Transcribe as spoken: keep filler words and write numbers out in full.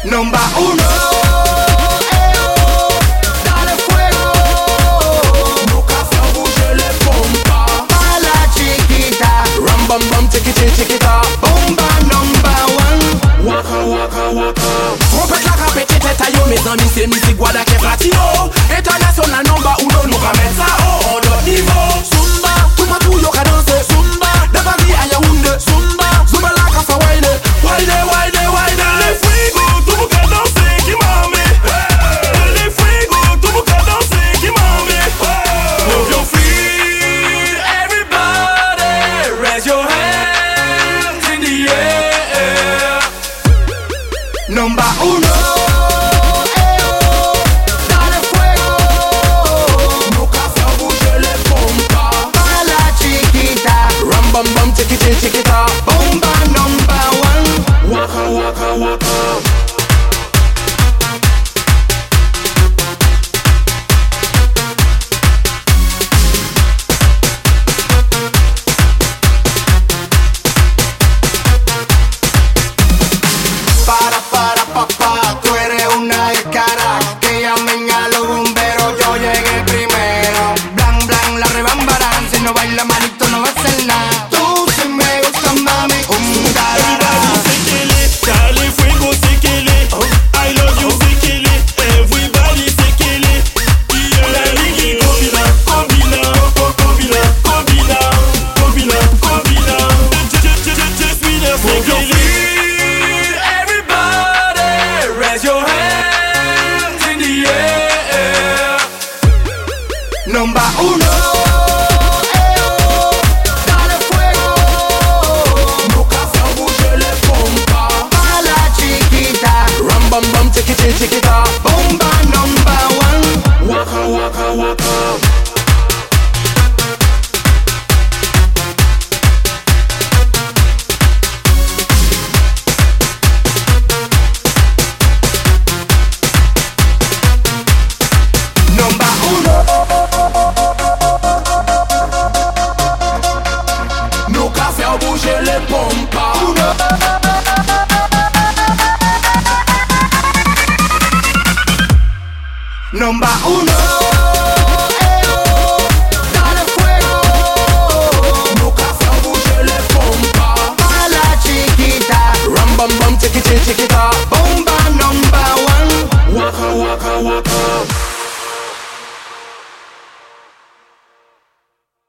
Number uno, eh oh, dale fuego. Nunca se bouger les pompas. Pa la chiquita, ram bam bam chiquita chiquita. Bomba number one. Waka waka waka. Trompette la rapette tête yo mes amis c'est musique guada qui platino. International number uno, nous va mettre ça haut en notre niveau. Zumba, tout ma tout yo ka danser. Zumba, de Paris à Yaoundé. Zumba, zumba la ka fa wine. Wine wine wine. Les frigos, tout le monde ka danser qui mame. Les frigos, tout le monde ka danser qui mame. Move your feet, everybody, raise your hands in the air. Number uno. Chiquita, chiquita, bomba number one. Waka waka waka. Para para papá, tú eres una descara. Que llamen a los bomberos, yo llegué primero. Blan blan, la rebambarán. Si no baila manito no va a hacer nada. Number uno, eh oh, dale fuego. Nunca se bouger les pompas. Pa la chiquita, ram bam bam chiquita chiquita. Bomba number one. Waka waka waka. Number uno. Nunca faire bouger les pompas. Uno. Number uno, eh oh, dale fuego. Nunca faire bouger les pompas. Pa la chiquita, ram bam bam chiquita chiquita. Bomba.